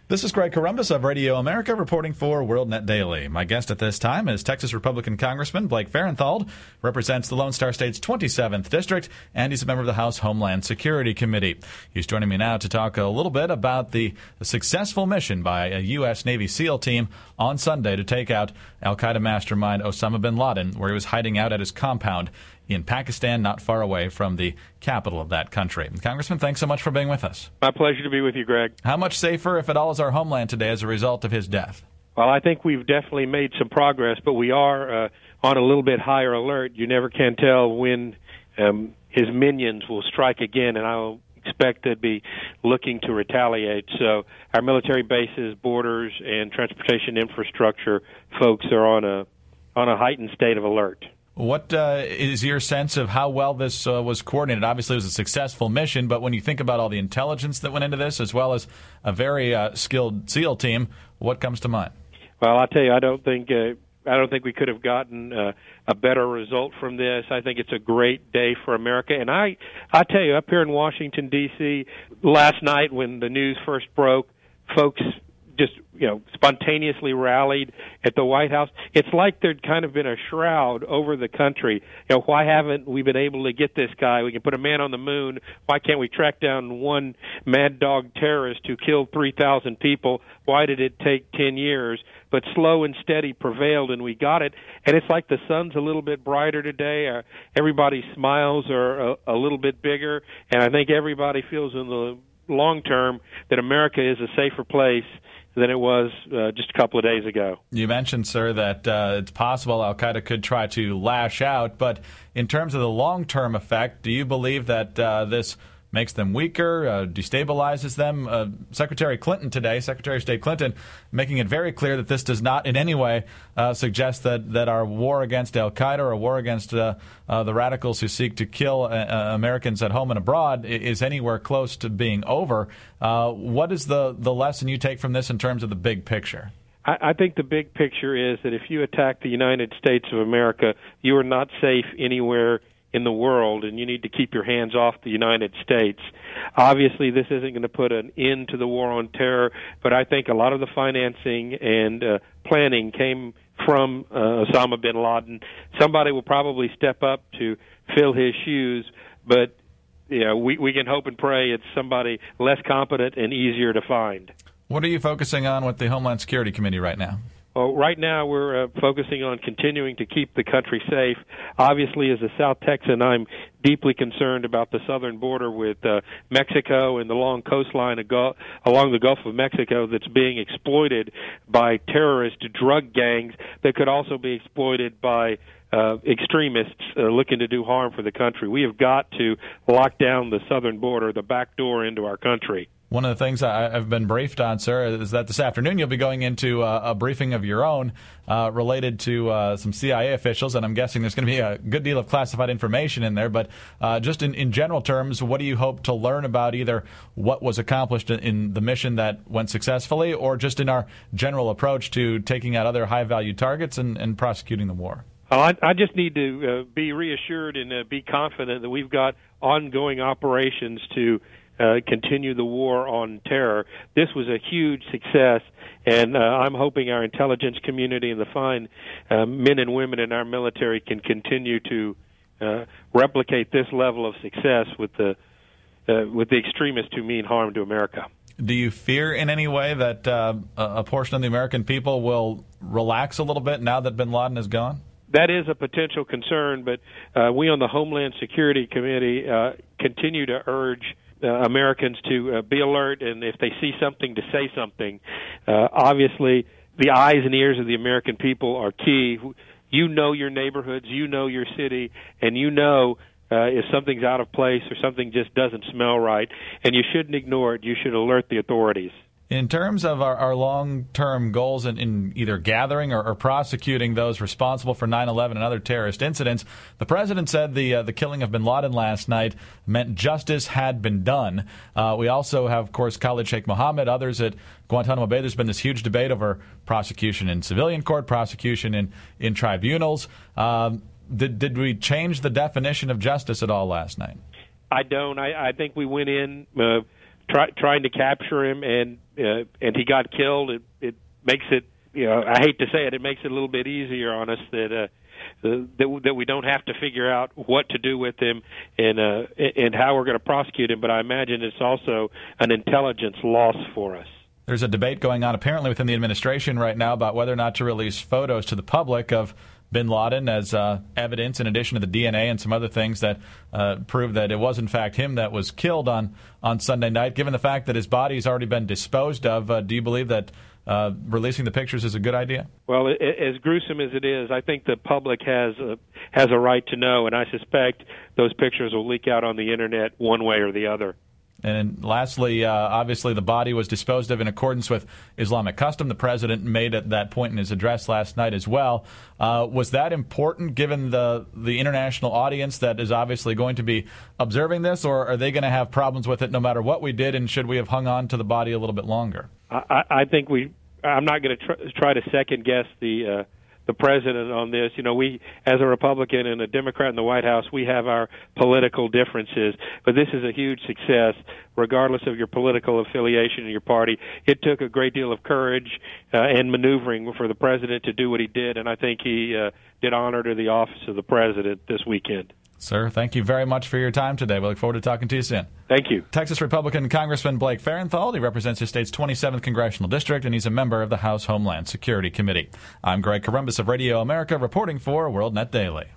This is Greg Corombos of Radio America reporting for WorldNet Daily. My guest at this time is Texas Republican Congressman Blake Farenthold, represents the Lone Star State's 27th District, and he's a member of the House Homeland Security Committee. He's joining me now to talk a little bit about the successful mission by a U.S. Navy SEAL team on Sunday to take out al-Qaeda mastermind Osama bin Laden, where he was hiding out at his compound in Pakistan, not far away from the capital of that country. Congressman, thanks so much for being with us. My pleasure to be with you, Greg. How much safer, if at all, is our homeland today as a result of his death? Well, I think we've definitely made some progress, but we are on a little bit higher alert. You never can tell when his minions will strike again, and I'll expect they'd be looking to retaliate. So our military bases, borders, and transportation infrastructure folks are on a heightened state of alert. What is your sense of how well this was coordinated? Obviously, it was a successful mission, but when you think about all the intelligence that went into this, as well as a very skilled SEAL team, what comes to mind? Well, I'll tell you, I don't think we could have gotten a better result from this. I think it's a great day for America. And I tell you, up here in Washington, D.C., last night when the news first broke, folks just, spontaneously rallied at the White House. It's like there'd kind of been a shroud over the country. Why haven't we been able to get this guy? We can put a man on the moon. Why can't we track down one mad dog terrorist who killed 3,000 people? Why did it take 10 years? But slow and steady prevailed, and we got it. And it's like the sun's a little bit brighter today. Everybody's smiles are a little bit bigger, and I think everybody feels in the long term that America is a safer place than it was just a couple of days ago. You mentioned, sir, that it's possible al-Qaeda could try to lash out, but in terms of the long-term effect, do you believe that this makes them weaker, destabilizes them? Secretary of State Clinton, making it very clear that this does not in any way suggest that our war against al-Qaeda or a war against the radicals who seek to kill Americans at home and abroad is anywhere close to being over. What is the lesson you take from this in terms of the big picture? I think the big picture is that if you attack the United States of America, you are not safe anywhere in the world, and you need to keep your hands off the United States. Obviously, this isn't going to put an end to the war on terror, but I think a lot of the financing and planning came from Osama bin Laden. Somebody will probably step up to fill his shoes, but we can hope and pray it's somebody less competent and easier to find. What are you focusing on with the Homeland Security Committee right now? Well, right now we're focusing on continuing to keep the country safe. Obviously, as a South Texan, I'm deeply concerned about the southern border with Mexico and the long coastline along the Gulf of Mexico that's being exploited by terrorist drug gangs that could also be exploited by extremists looking to do harm for the country. We have got to lock down the southern border, the back door into our country. One of the things I've been briefed on, sir, is that this afternoon you'll be going into a briefing of your own related to some CIA officials, and I'm guessing there's going to be a good deal of classified information in there. But just in general terms, what do you hope to learn about either what was accomplished in the mission that went successfully or just in our general approach to taking out other high-value targets and prosecuting the war? I just need to be reassured and be confident that we've got ongoing operations to continue the war on terror. This was a huge success, and I'm hoping our intelligence community and the fine men and women in our military can continue to replicate this level of success with the extremists who mean harm to America. Do you fear in any way that a portion of the American people will relax a little bit now that bin Laden is gone? That is a potential concern, but we on the Homeland Security Committee continue to urge Americans to be alert, and if they see something, to say something. Obviously, the eyes and ears of the American people are key. You know your neighborhoods, you know your city, and you know if something's out of place or something just doesn't smell right, and you shouldn't ignore it. You should alert the authorities. In terms of our long-term goals in either gathering or prosecuting those responsible for 9/11 and other terrorist incidents, the president said the killing of bin Laden last night meant justice had been done. We also have, of course, Khalid Sheikh Mohammed, others at Guantanamo Bay. There's been this huge debate over prosecution in civilian court, prosecution in tribunals. Did we change the definition of justice at all last night? I don't. I think we went in trying to capture him, and he got killed. It makes it, I hate to say it, it makes it a little bit easier on us that we don't have to figure out what to do with him and how we're going to prosecute him. But I imagine it's also an intelligence loss for us. There's a debate going on apparently within the administration right now about whether or not to release photos to the public of bin Laden as evidence, in addition to the DNA and some other things that prove that it was in fact him that was killed on Sunday night. Given the fact that his body has already been disposed of, do you believe that releasing the pictures is a good idea? Well, as gruesome as it is, I think the public has a right to know, and I suspect those pictures will leak out on the internet one way or the other. And lastly, obviously the body was disposed of in accordance with Islamic custom. The president made at that point in his address last night as well. Was that important given the international audience that is obviously going to be observing this, or are they going to have problems with it no matter what we did, and should we have hung on to the body a little bit longer? I think I'm not going to try to second guess the president on this. We, as a Republican and a Democrat in the White House, we have our political differences, but this is a huge success, regardless of your political affiliation in your party. It took a great deal of courage and maneuvering for the president to do what he did, and I think he did honor to the office of the president this weekend. Sir, thank you very much for your time today. We look forward to talking to you soon. Thank you. Texas Republican Congressman Blake Farenthold. He represents his state's 27th Congressional District, and he's a member of the House Homeland Security Committee. I'm Greg Corombos of Radio America, reporting for WorldNet Daily.